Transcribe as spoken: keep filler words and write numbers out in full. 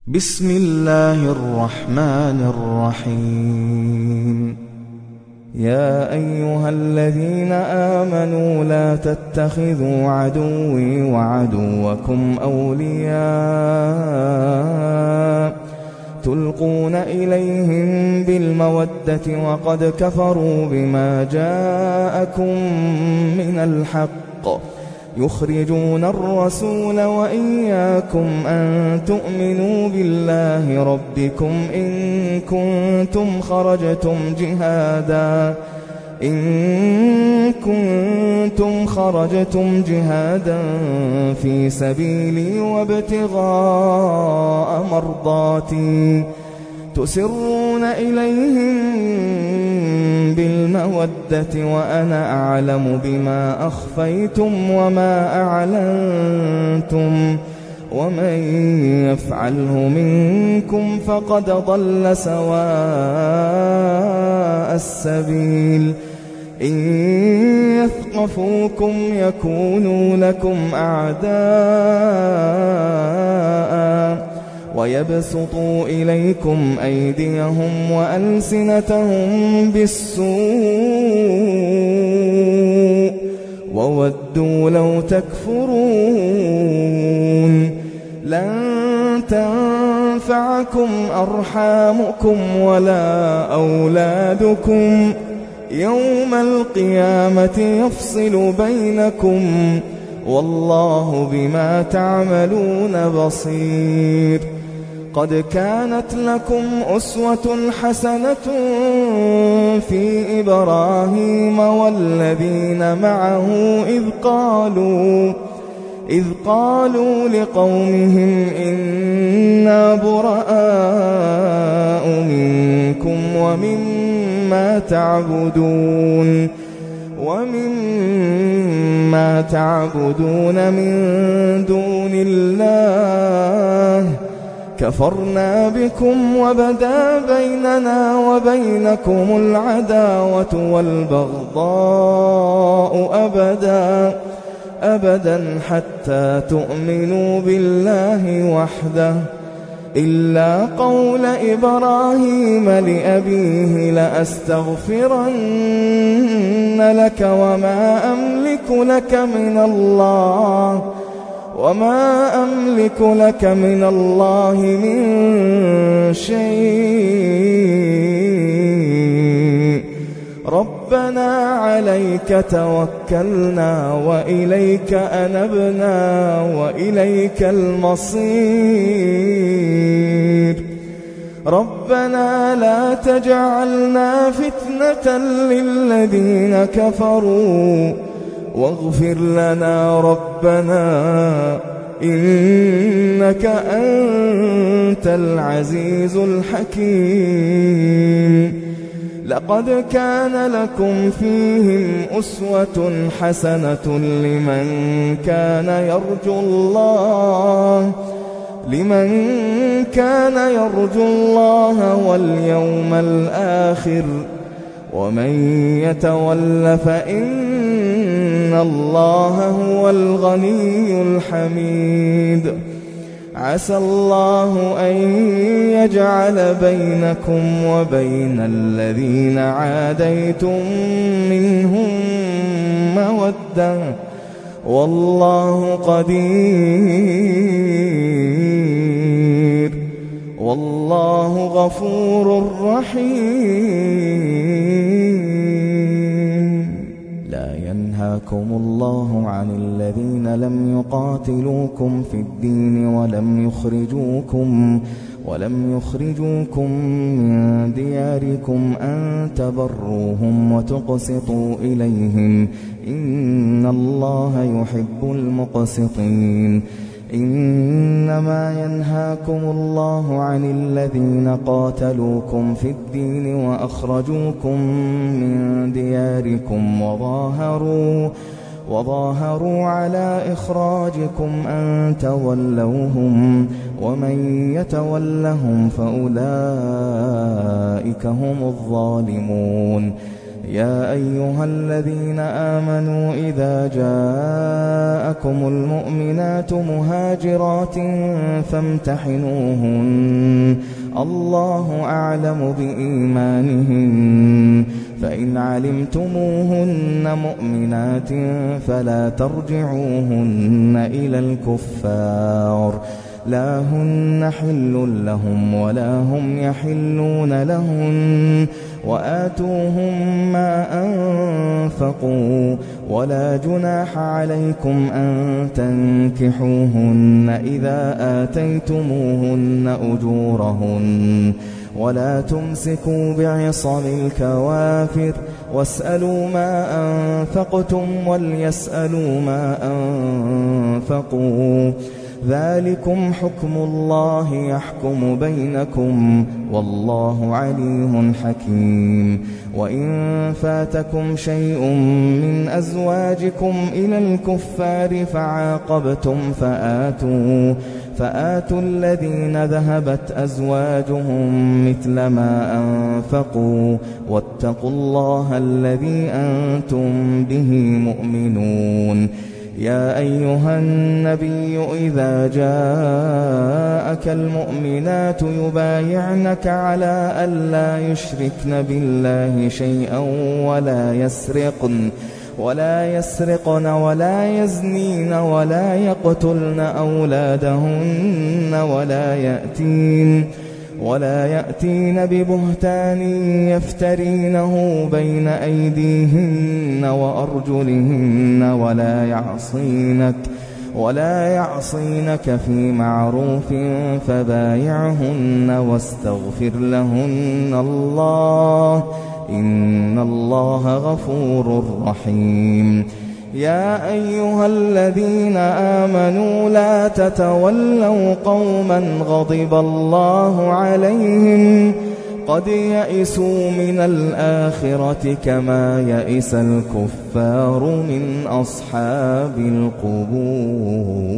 بسم الله الرحمن الرحيم. يا أيها الذين آمنوا لا تتخذوا عدوي وعدوكم أولياء تلقون إليهم بالمودة وقد كفروا بما جاءكم من الحق يخرجون الرسول وإياكم أن تؤمنوا بالله ربكم إن كنتم خرجتم جهادا إن كنتم خرجتم جهادا في سبيلي وابتغاء مرضاتي تسرون إليهم بالمودة وأنا أعلم بما أخفيتم وما أعلنتم ومن يفعله منكم فقد ضل سواء السبيل. إن يثقفوكم يكونوا لكم أعداء ويبسطوا إليكم أيديهم وألسنتهم بالسوء وودوا لو تكفرون. لن تنفعكم أرحامكم ولا أولادكم يوم القيامة يفصل بينكم والله بما تعملون بصير. قد كانت لكم أسوة حسنة في إبراهيم والذين معه إذ قالوا إذ قالوا لقومهم إنا براء منكم ومما تعبدون ومما تعبدون من دون الله كفرنا بكم وبدا بيننا وبينكم العداوة والبغضاء أبدا أبدا حتى تؤمنوا بالله وحده إلا قول إبراهيم لأبيه لأستغفرن لك وما أملك لك من الله وما أملك لك من الله من شيء ربنا عليك توكلنا وإليك أنبنا وإليك المصير. ربنا لا تجعلنا فتنة للذين كفروا واغفر لنا ربنا إنك أنت العزيز الحكيم. لقد كان لكم فيهم أسوة حسنة لمن كان يرجو الله لمن كان يرجو الله واليوم الآخر ومن يتول فإن الله هو الغني الحميد. عسى الله أن يجعل بينكم وبين الذين عاديتم منهم مودة والله قدير والله غفور رحيم. لا ينهاكم الله عن الذين لم يقاتلوكم في الدين ولم يخرجوكم ولم يخرجوكم من دياركم أن تبروهم وتقسطوا إليهم إن الله يحب المقسطين. إنما ينهاكم الله عن الذين قاتلوكم في الدين وأخرجوكم من دياركم وظاهروا وظاهروا على إخراجكم أن تولوهم ومن يتولهم فأولئك هم الظالمون. يا أيها الذين آمنوا إذا جاءكم المؤمنات مهاجرات فامتحنوهن الله أعلم بإيمانهن فإن علمتموهن مؤمنات فلا ترجعوهن إلى الكفار لا هن حل لهم ولا هم يحلون لهن وآتوهم ما أنفقوا ولا جناح عليكم أن تنكحوهن إذا آتيتموهن أجورهن ولا تمسكوا بعصم الكوافر واسألوا ما أنفقتم وليسألوا ما أنفقوا ذلكم حكم الله يحكم بينكم والله عليم حكيم وإن فاتكم شيء من أزواجكم إلى الكفار فعاقبتم فآتوا فآتوا الذين ذهبت أزواجهم مثل ما أنفقوا واتقوا الله الذي أنتم به مؤمنون يا أيها النبي إذا جاءك المؤمنات يبايعنك على ألا يشركن بالله شيئا ولا يسرقن ولا يسرقن ولا يزنين ولا يقتلن أولادهن ولا يأتين ولا يأتين ببهتان يفترينه بين أيديهن وأرجلهن ولا يعصينك ولا يعصينك في معروف فبايعهن واستغفر لهن الله إن الله غفور رحيم يا أيها الذين آمنوا لا تتولوا قوما غضب الله عليهم قد يئسوا من الآخرة كما يئس الكفار من أصحاب القبور.